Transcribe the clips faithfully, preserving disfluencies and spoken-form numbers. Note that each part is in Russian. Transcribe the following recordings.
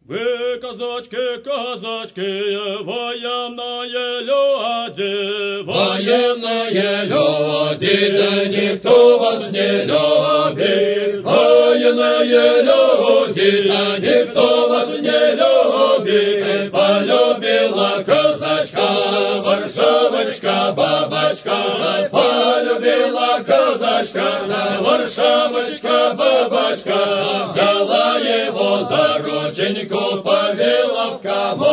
Вы, казачки, казачки, военные люди, военные люди, да никто вас не любит. Военные люди, да никто вас не любит. Полюбила казачка, варшавочка, бабочка. Полюбила казачка, варшавочка, бабочка. Взяла его за рученьку, повела в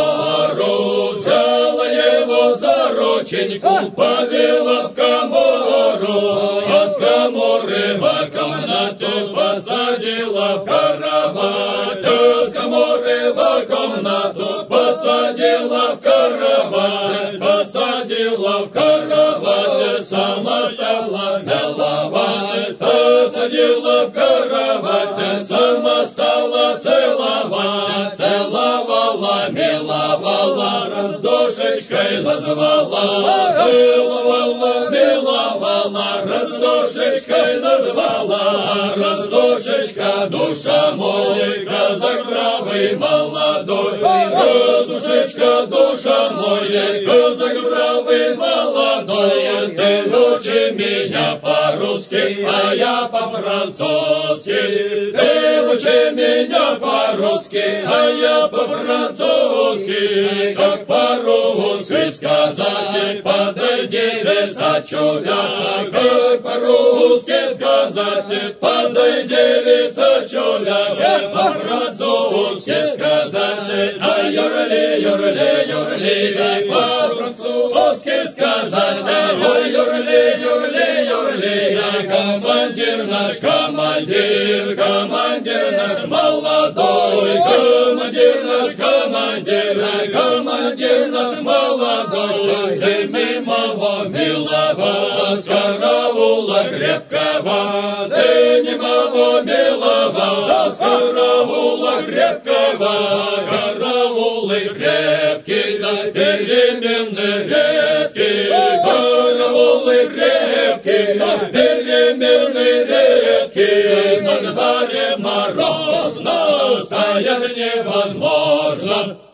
комору. Взяла его за рученьку, повела в комору. А с коморы в комнату посадила в кровать. А с коморы в комнату посадила в кровать. Посадила в кровать, сама стала целовать. Посадила в кровать, сама стала целовать. Целовала, миловала, раздушечкой назвала. Целовала, миловала, раздушечкой назвала. Раздушечка, душа мой, казак правый молодой. Раздушечка, душа мой, казак правый молодой. Ты учи меня по-русски, а я по-французски. Ты учи меня по-русски, а я по-французски. Как по-русски сказать, подойди лица чуля. Как по-русски сказать, подойди лица чуля. Как по-французски сказать, а юрли, юрли, юрли. Как по-французски сказать, а юрли, юрли, юрли. Командир наш, командир, командир наш молодой. Командир наш, командир, командир наш молодой. Зимимого милого, с караула крепкого. Зимимого милого, с караула крепкого. Караулы крепкие, да перемены редкие. Караулы крепкие, да перемены редкие. На дворе морозно, стоять невозможно.